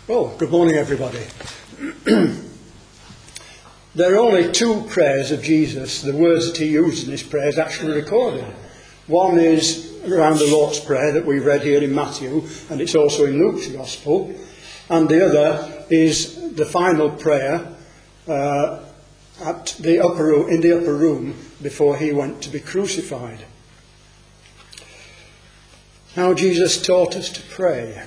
Oh, good morning, everybody. There are only two prayers of Jesus. The words that he used in his prayers actually recorded. One is around the Lord's Prayer that we read here in Matthew, and it's also in Luke's Gospel. And the other is the final prayer in the upper room before he went to be crucified. How Jesus taught us to pray.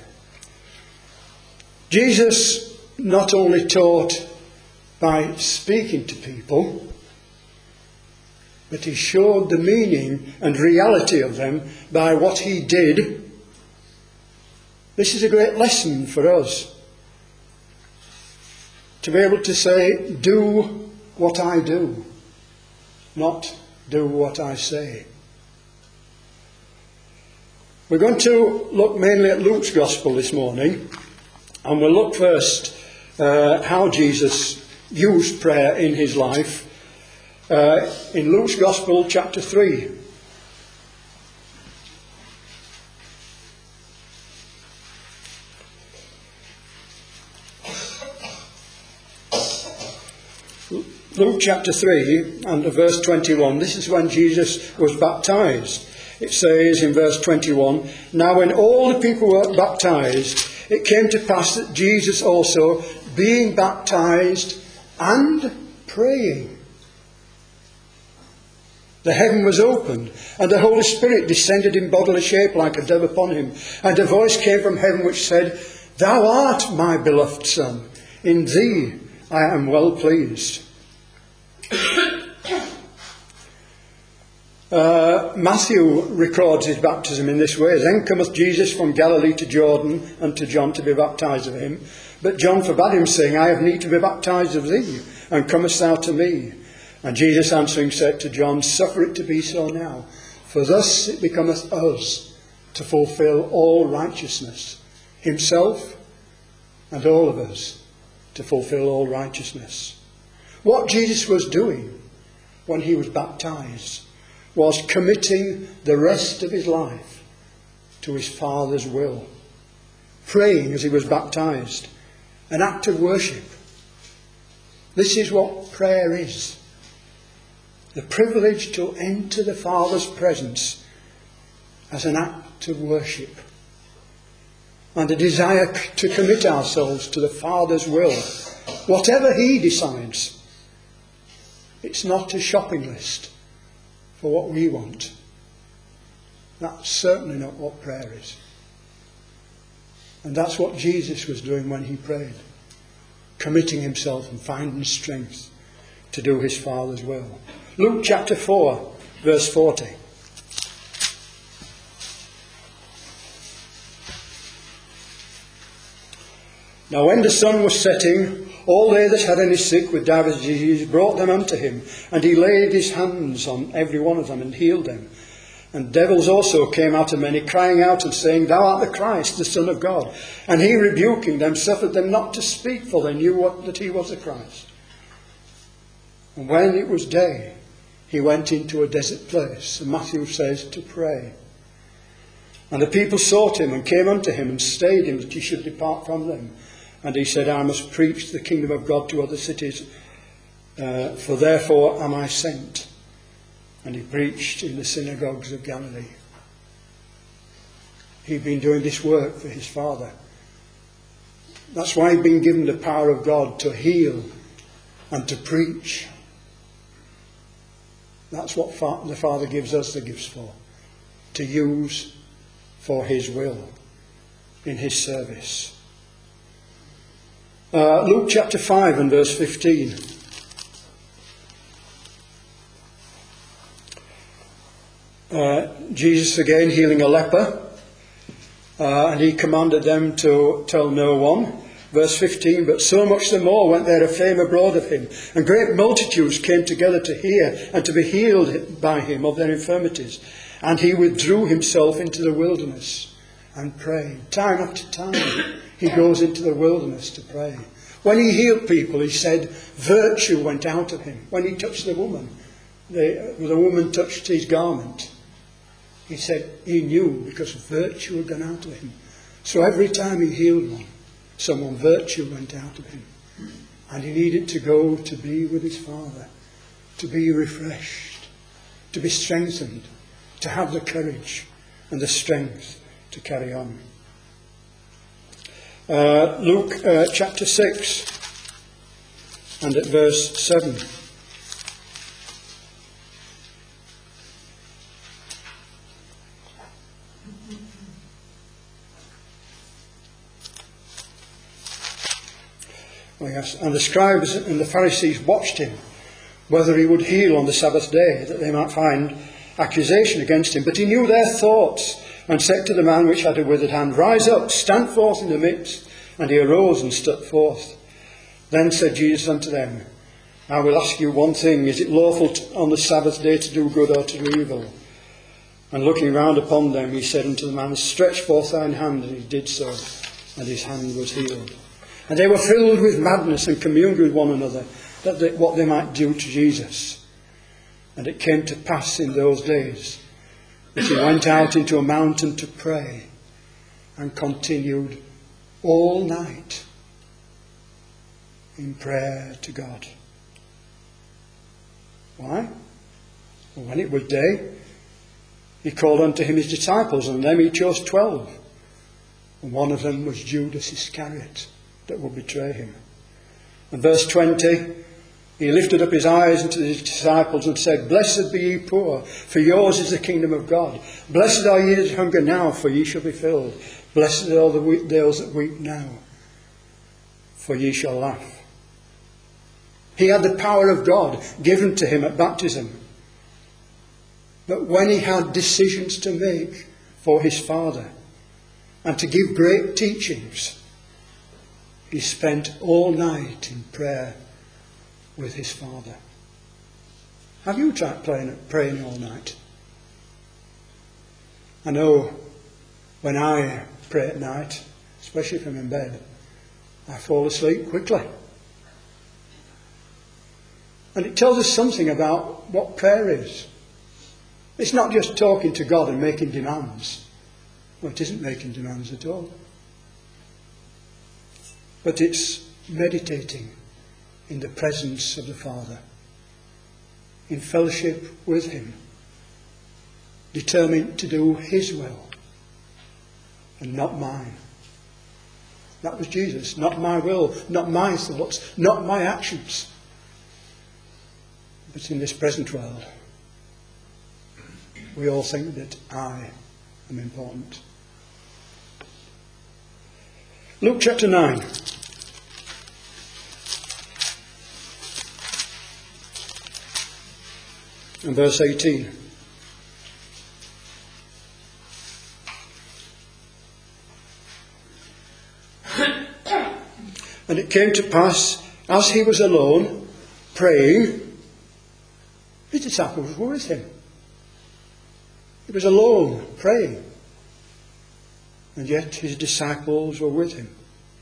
Jesus not only taught by speaking to people, but he showed the meaning and reality of them by what he did. This is a great lesson for us. To be able to say, do what I do, not do what I say. We're going to look mainly at Luke's Gospel this morning, and we'll look first how Jesus used prayer in his life in Luke's Gospel chapter 3. Luke chapter 3 and verse 21. This is when Jesus was baptized. It says in verse 21, "Now when all the people were baptized, it came to pass that Jesus also, being baptized and praying, the heaven was opened, and the Holy Spirit descended in bodily shape like a dove upon him. And a voice came from heaven which said, 'Thou art my beloved Son, in thee I am well pleased.'" Matthew records his baptism in this way. "Then cometh Jesus from Galilee to Jordan unto John to be baptized of him. But John forbade him, saying, I have need to be baptized of thee, and comest thou to me? And Jesus answering said to John, Suffer it to be so now, for thus it becometh us to fulfill all righteousness." Himself and all of us to fulfill all righteousness. What Jesus was doing when he was baptized was committing the rest of his life to his Father's will. Praying as he was baptized. An act of worship. This is what prayer is. The privilege to enter the Father's presence as an act of worship. And a desire to commit ourselves to the Father's will. Whatever he decides. It's not a shopping list for what we want. That's certainly not what prayer is. And that's what Jesus was doing when he prayed. Committing himself and finding strength to do his Father's will. Luke chapter 4, verse 40. "Now when the sun was setting, all they that had any sick with divers diseases brought them unto him, and he laid his hands on every one of them and healed them. And devils also came out of many, crying out and saying, Thou art the Christ, the Son of God. And he, rebuking them, suffered them not to speak, for they knew that he was the Christ. And when it was day, he went into a desert place," and Matthew says, "to pray. And the people sought him and came unto him and stayed him that he should depart from them. And he said, I must preach the kingdom of God to other cities, for therefore am I sent." And he preached in the synagogues of Galilee. He'd been doing this work for his Father. That's why he'd been given the power of God to heal and to preach. That's what the Father gives us the gifts for. To use for his will in his service. Luke chapter 5 and verse 15. Jesus again healing a leper. And he commanded them to tell no one. Verse 15, "But so much the more went there a fame abroad of him, and great multitudes came together to hear and to be healed by him of their infirmities. And he withdrew himself into the wilderness and prayed." Time after time he goes into the wilderness to pray. When he healed people, he said virtue went out of him. When he touched the woman, the woman touched his garment. He said he knew because virtue had gone out of him. So every time he healed one, Someone virtue went out of him. And he needed to go to be with his Father, to be refreshed, to be strengthened, to have the courage and the strength to carry on. Luke chapter 6 and at verse 7. Oh, yes. And the scribes and the Pharisees watched him, whether he would heal on the Sabbath day, that they might find accusation against him. But he knew their thoughts, and said to the man which had a withered hand, Rise up, stand forth in the midst. And he arose and stood forth. Then said Jesus unto them, I will ask you one thing, is it lawful on the Sabbath day to do good or to do evil? And looking round upon them, he said unto the man, Stretch forth thine hand. And he did so, and his hand was healed. And they were filled with madness and communed with one another, what they might do to Jesus. And it came to pass in those days that he went out into a mountain to pray, and continued all night in prayer to God. Why? Well, when it was day, he called unto him his disciples, and them he chose 12. And one of them was Judas Iscariot, that would betray him. And verse 20, he lifted up his eyes unto his disciples and said, Blessed be ye poor, for yours is the kingdom of God. Blessed are ye that hunger now, for ye shall be filled. Blessed are those that weep now, for ye shall laugh. He had the power of God given to him at baptism. But when he had decisions to make for his Father and to give great teachings, he spent all night in prayer with his Father. Have you tried praying all night? I know when I pray at night, especially if I'm in bed, I fall asleep quickly. And it tells us something about what prayer is. It's not just talking to God and making demands. Well, it isn't making demands at all. But it's meditating in the presence of the Father, in fellowship with him, determined to do his will and not mine. That was Jesus. Not my will, not my thoughts, not my actions. But in this present world, we all think that I am important. Luke chapter 9. And verse 18. And it came to pass, as he was alone, praying, his disciples were with him. He was alone, praying. And yet his disciples were with him.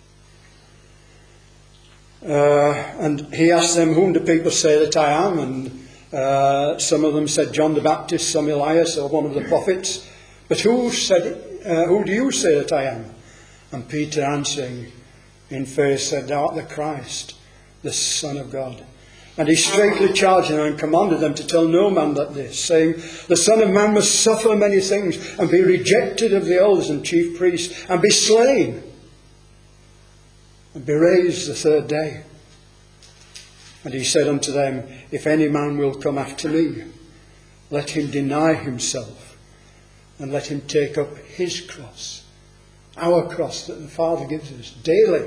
And he asked them, Whom do people say that I am? And some of them said John the Baptist, some Elias, or one of the prophets. But who do you say that I am? And Peter answering in faith said, Thou art the Christ, the Son of God. And he straightly charged them and commanded them to tell no man that this, saying, The Son of Man must suffer many things, and be rejected of the elders and chief priests, and be slain, and be raised the third day. And he said unto them, If any man will come after me, let him deny himself, and let him take up his cross, our cross that the Father gives us daily,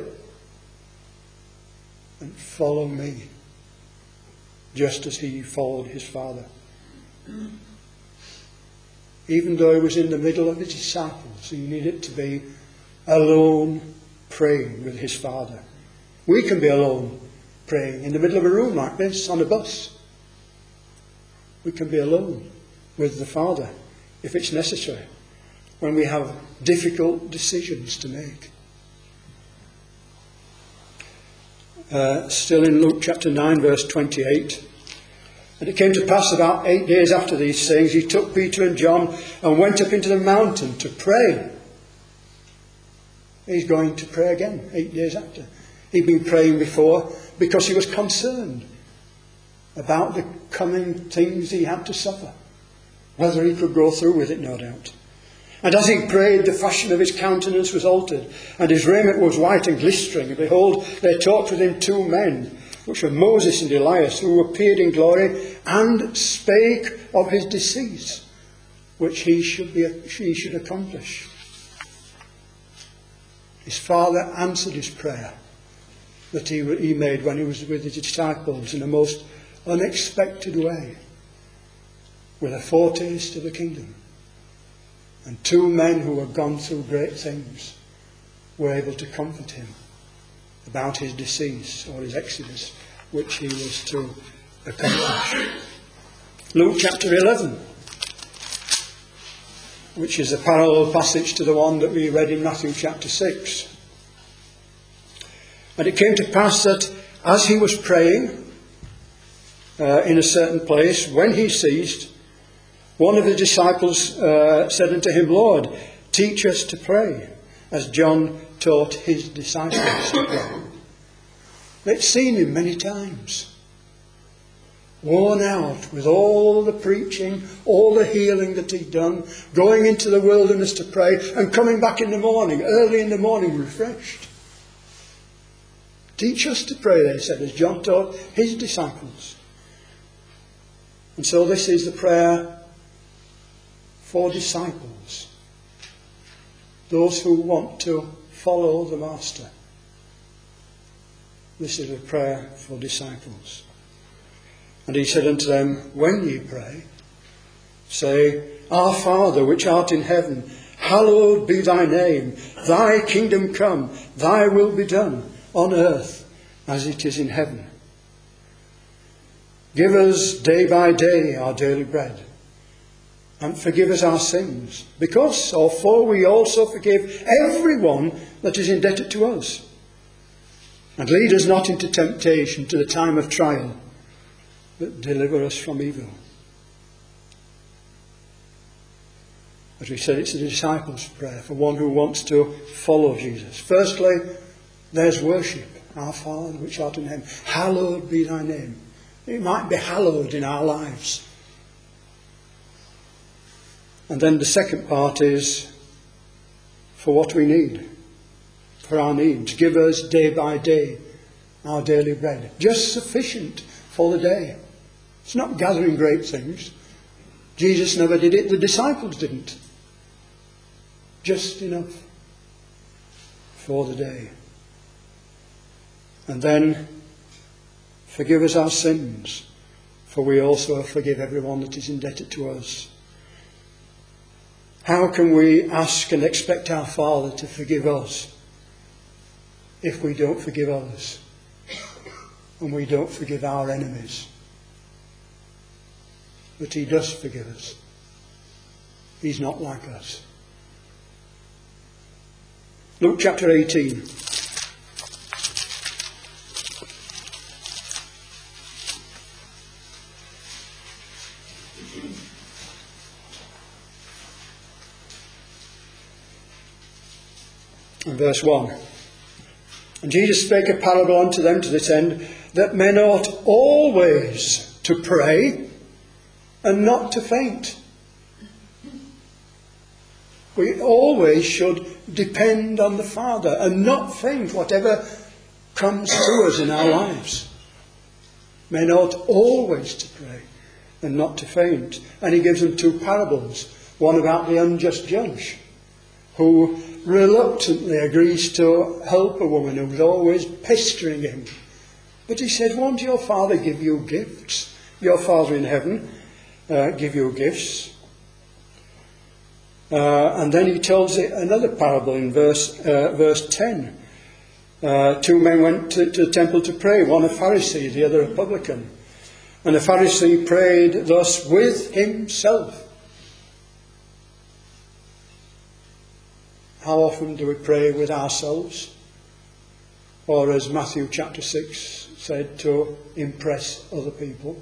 and follow me, just as he followed his Father. Even though he was in the middle of his disciples, he needed to be alone praying with his Father. We can be alone praying in the middle of a room like this, on a bus. We can be alone with the Father if it's necessary, when we have difficult decisions to make. Still in Luke chapter 9 verse 28. And it came to pass about 8 days after these things, he took Peter and John and went up into the mountain to pray. he's going to pray again 8 days after. He'd been praying before because he was concerned about the coming things he had to suffer. Whether he could go through with it, no doubt. And as he prayed, the fashion of his countenance was altered, and his raiment was white and glistering. And behold, there talked with him 2 men, which were Moses and Elias, who appeared in glory, and spake of his decease, which he should accomplish. His father answered his prayer that he made when he was with his disciples in a most unexpected way, with a foretaste of the kingdom. And 2 men who had gone through great things were able to comfort him about his decease or his exodus, which he was to accomplish. Luke chapter 11, which is a parallel passage to the one that we read in Matthew chapter 6. And it came to pass that as he was praying in a certain place, when he ceased, one of the disciples said unto him, Lord, teach us to pray, as John taught his disciples to pray. They'd seen him many times, worn out with all the preaching, all the healing that he'd done, going into the wilderness to pray, and coming back in the morning, early in the morning, refreshed. Teach us to pray, they said, as John taught his disciples. And so this is the prayer for disciples, those who want to follow the Master. This is a prayer for disciples. And he said unto them, when ye pray, say, Our Father which art in heaven, hallowed be thy name. Thy kingdom come, thy will be done, on earth as it is in heaven. Give us day by day our daily bread. And forgive us our sins, because or for we also forgive everyone that is indebted to us. And lead us not into temptation, to the time of trial, but deliver us from evil. As we said, it's a disciples' prayer for one who wants to follow Jesus. Firstly, there's worship. Our Father which art in heaven, hallowed be thy name. It might be hallowed in our lives. And then the second part is for what we need, for our needs. Give us day by day our daily bread, just sufficient for the day. It's not gathering great things. Jesus never did it, the disciples didn't. Just enough for the day. And then forgive us our sins, for we also forgive everyone that is indebted to us. How can we ask and expect our Father to forgive us if we don't forgive others and we don't forgive our enemies? But he does forgive us. He's not like us. Luke chapter 18. And verse 1. And Jesus spake a parable unto them to this end, that men ought always to pray and not to faint. We always should depend on the Father and not faint whatever comes to us in our lives. Men ought always to pray and not to faint. And he gives them 2 parables. One about the unjust judge, who reluctantly agrees to help a woman who's always pestering him. But he said, won't your Father give you gifts? Your Father in heaven give you gifts. And then he tells another parable in verse 10. 2 men went to the temple to pray, one a Pharisee, the other a publican. And the Pharisee prayed thus with himself. How often do we pray with ourselves? Or as Matthew chapter 6 said, to impress other people?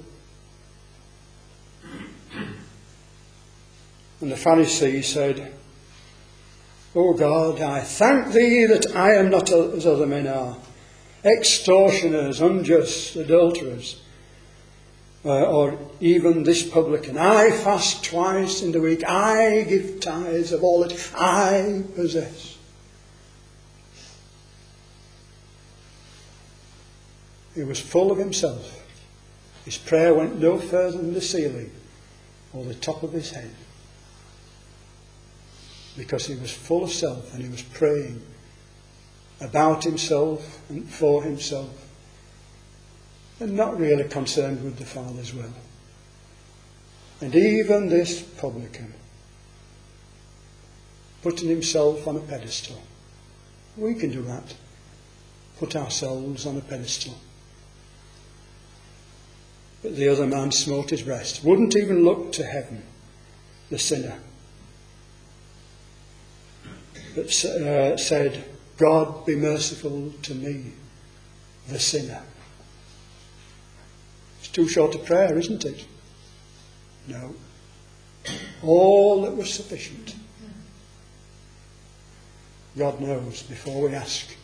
And the Pharisee said, O God, I thank thee that I am not as other men are, extortioners, unjust, adulterers, or even this publican. I fast twice in the week. I give tithes of all that I possess. He was full of himself. His prayer went no further than the ceiling or the top of his head, because he was full of self and he was praying about himself and for himself, and not really concerned with the Father's will. And even this publican, putting himself on a pedestal. We can do that. Put ourselves on a pedestal. But the other man smote his breast, wouldn't even look to heaven, the sinner, but said, God be merciful to me, the sinner. It's too short a prayer, isn't it? No. All that was sufficient. God knows before we ask.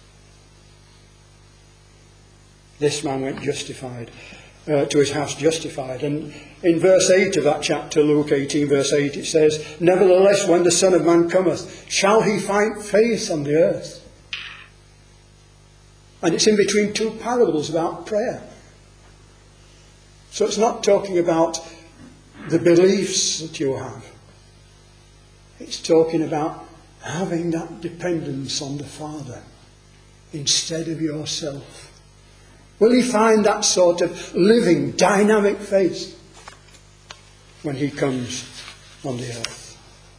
This man went justified, to his house justified. And in verse 8 of that chapter, Luke 18, verse 8, it says, Nevertheless, when the Son of Man cometh, shall he find faith on the earth? And it's in between two parables about prayer. So it's not talking about the beliefs that you have. It's talking about having that dependence on the Father instead of yourself. Will he find that sort of living, dynamic faith when he comes on the earth?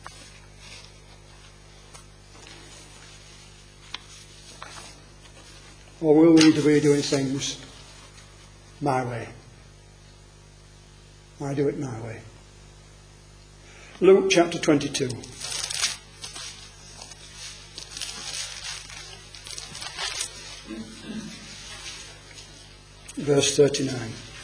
Or will we be doing things my way? I do it my way. Luke chapter 22. Verse 39.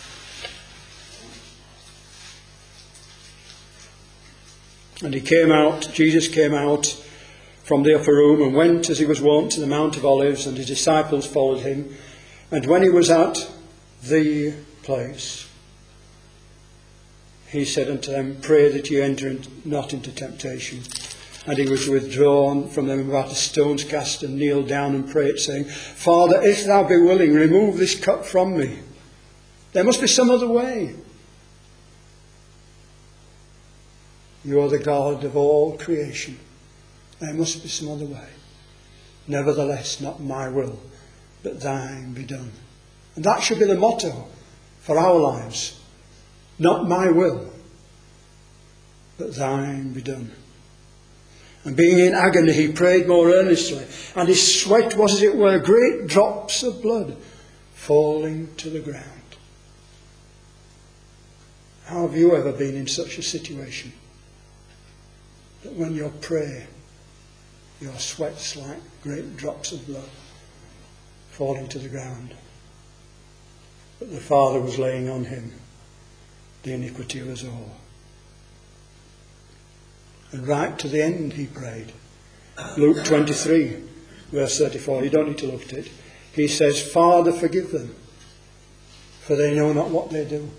And Jesus came out from the upper room and went as he was wont to the Mount of Olives, and his disciples followed him. And when he was at the place, he said unto them, Pray that ye enter not into temptation. And he was withdrawn from them about a stone's cast, and kneeled down and prayed, saying, Father, if thou be willing, remove this cup from me. There must be some other way. You are the God of all creation. There must be some other way. Nevertheless, not my will, but thine be done. And that should be the motto for our lives. Not my will, but thine be done. And being in agony, he prayed more earnestly, and his sweat was, as it were, great drops of blood falling to the ground. How have you ever been in such a situation that when you pray, your sweat's like great drops of blood falling to the ground? But the Father was laying on him the iniquity of us all. And right to the end he prayed. Luke 23, verse 34. You don't need to look at it. He says, Father, forgive them, for they know not what they do.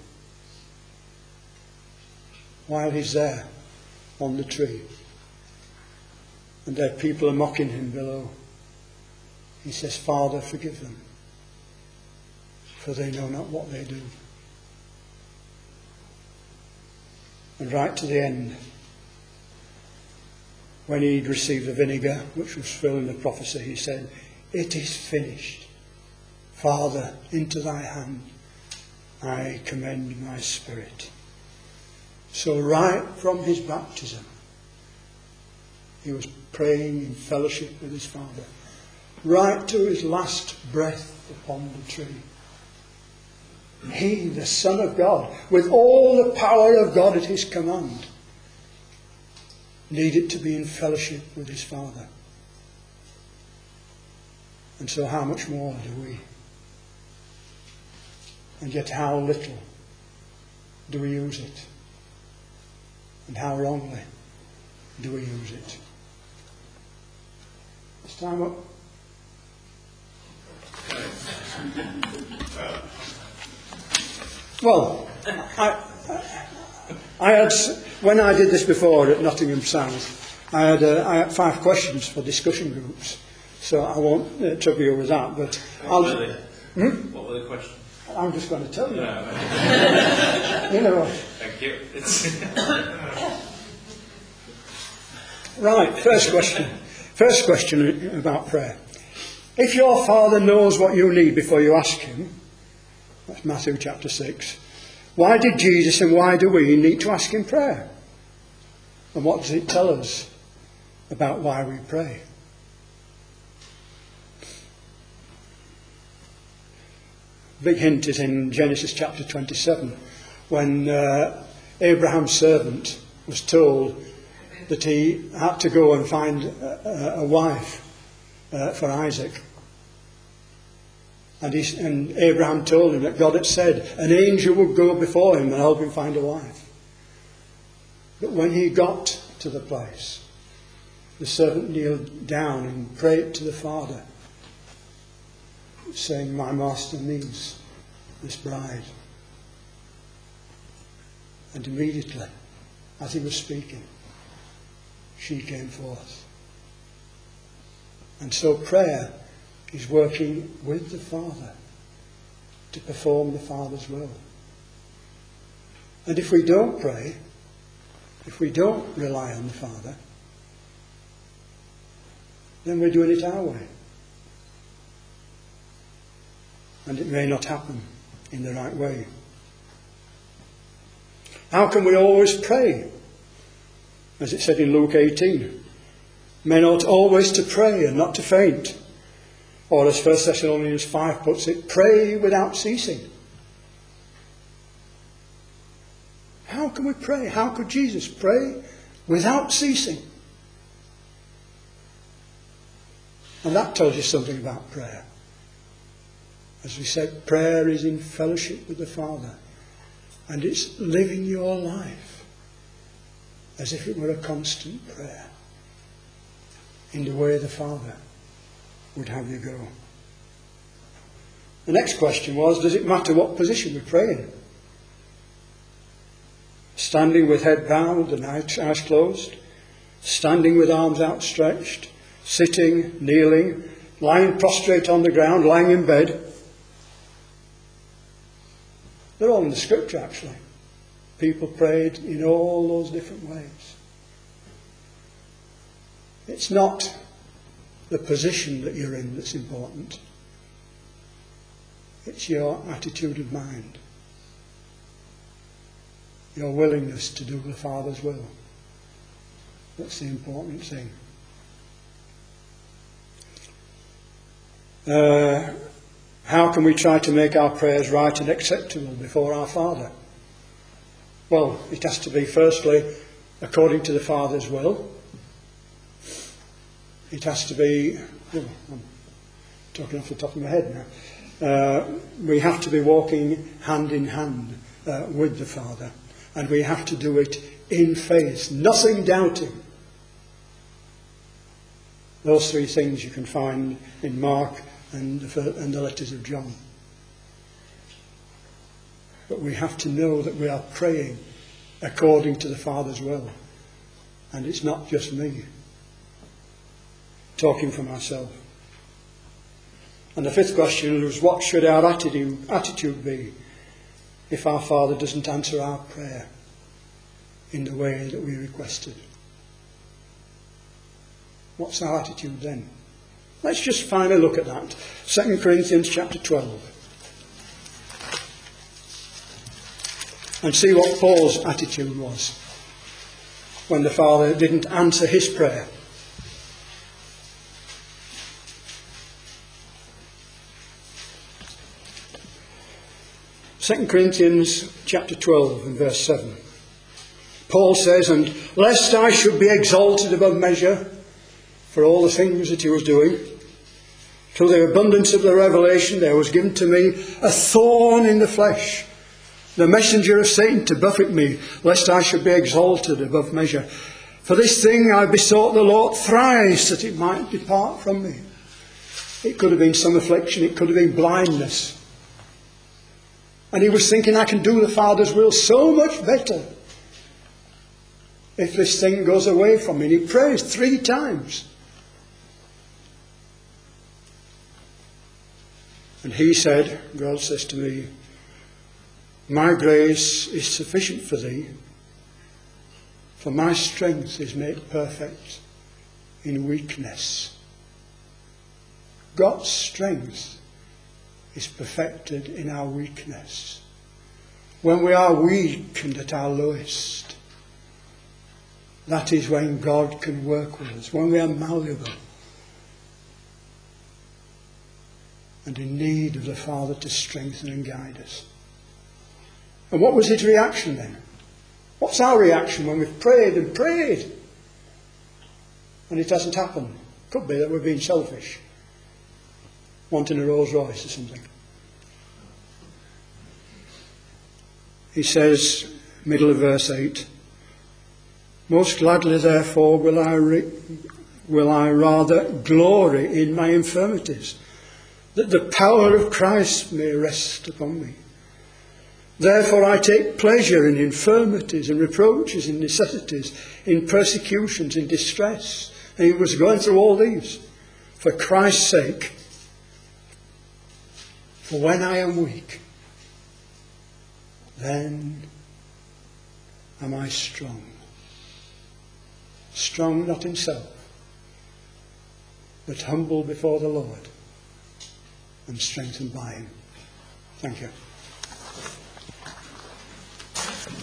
While he's there on the tree, and their people are mocking him below, he says, Father, forgive them, for they know not what they do. And right to the end, when he'd received the vinegar, which was filling the prophecy, he said, It is finished. Father, into thy hand I commend my spirit. So right from his baptism, he was praying in fellowship with his Father. Right to his last breath upon the tree. He, the Son of God, with all the power of God at his command, needed to be in fellowship with his Father. And so how much more do we? And yet how little do we use it? And how wrongly do we use it? Is time up? Well, I had, when I did this before at Nottingham South, I had 5 questions for discussion groups, so I won't trouble you with that. But what were the questions? I'm just going to tell you. No. You know. Thank you. Right, first question. First question about prayer. If your Father knows what you need before you ask him, that's Matthew chapter 6, why did Jesus and why do we need to ask him prayer? And what does it tell us about why we pray? Big hint is in Genesis chapter 27, when Abraham's servant was told that he had to go and find a wife for Isaac. And Abraham told him that God had said an angel would go before him and help him find a wife. But when he got to the place, the servant kneeled down and prayed to the Father, saying, "My master needs this bride." And immediately, as he was speaking, she came forth. And so prayer is working with the Father to perform the Father's will. And if we don't pray, if we don't rely on the Father, then we're doing it our way. And it may not happen in the right way. How can we always pray? As it said in Luke 18, men ought always to pray and not to faint. Or as 1 Thessalonians 5 puts it, pray without ceasing. How can we pray? How could Jesus pray without ceasing? And that tells you something about prayer. As we said, prayer is in fellowship with the Father. And it's living your life as if it were a constant prayer in the way the Father would have you go. The next question was, does it matter what position we pray in? Standing with head bowed and eyes closed, standing with arms outstretched, sitting, kneeling, lying prostrate on the ground, lying in bed. They're all in the scripture, actually. People prayed in all those different ways. It's not the position that you're in that's important. It's your attitude of mind. Your willingness to do the Father's will. That's the important thing. How can we try to make our prayers right and acceptable before our Father? Well, it has to be firstly according to the Father's will. It has to be, I'm talking off the top of my head now. We have to be walking hand in hand with the Father. And we have to do it in faith, nothing doubting. Those 3 things you can find in Mark and the letters of John. But we have to know that we are praying according to the Father's will. And it's not just me talking for myself. And the 5th question was, what should our attitude be if our Father doesn't answer our prayer in the way that we requested? What's our attitude then? Let's just finally look at that. 2 Corinthians chapter 12. And see what Paul's attitude was when the Father didn't answer his prayer. Second Corinthians chapter 12 and verse 7. Paul says, "And lest I should be exalted above measure for all the things that he was doing, through the abundance of the revelation there was given to me a thorn in the flesh, the messenger of Satan to buffet me, lest I should be exalted above measure. For this thing I besought the Lord thrice, that it might depart from me. It could have been some affliction, it could have been blindness. And he was thinking, I can do the Father's will so much better if this thing goes away from me. And he prays 3 times. And he said, God says to me, my grace is sufficient for thee, for my strength is made perfect in weakness. God's strength is perfected in our weakness. When we are weak and at our lowest, that is when God can work with us. When we are malleable and in need of the Father to strengthen and guide us. And what was his reaction then? What's our reaction when we've prayed and prayed and it hasn't happened? Could be that we're being selfish, wanting a Rolls Royce or something. He says, middle of verse 8, most gladly therefore will I rather glory in my infirmities, that the power of Christ may rest upon me. Therefore I take pleasure in infirmities and reproaches, in necessities, in persecutions, in distress. And he was going through all these for Christ's sake. For when I am weak, then am I strong. Strong not in self, but humble before the Lord and strengthened by him. Thank you.